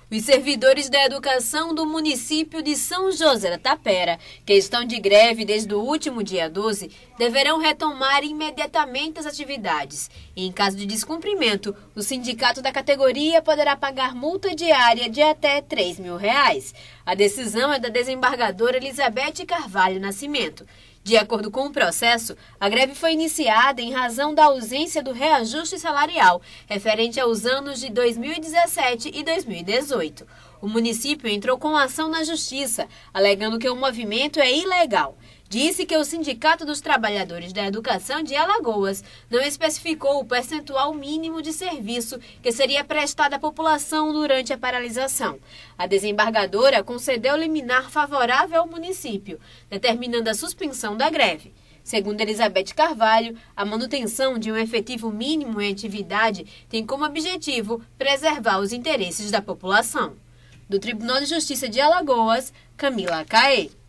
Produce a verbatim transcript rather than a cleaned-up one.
Os servidores da educação do município de São José da Tapera, que estão de greve desde o último dia doze, deverão retomar imediatamente as atividades. E, em caso de descumprimento, o sindicato da categoria poderá pagar multa diária de até três mil reais. A decisão é da desembargadora Elizabeth Carvalho Nascimento. De acordo com o processo, a greve foi iniciada em razão da ausência do reajuste salarial, referente aos anos de dois mil e dezessete e dois mil e dezoito. O município entrou com ação na justiça, alegando que o movimento é ilegal. Disse que o Sindicato dos Trabalhadores da Educação de Alagoas não especificou o percentual mínimo de serviço que seria prestado à população durante a paralisação. A desembargadora concedeu liminar favorável ao município, determinando a suspensão da greve. Segundo Elizabeth Carvalho, a manutenção de um efetivo mínimo em atividade tem como objetivo preservar os interesses da população. Do Tribunal de Justiça de Alagoas, Camila Caê.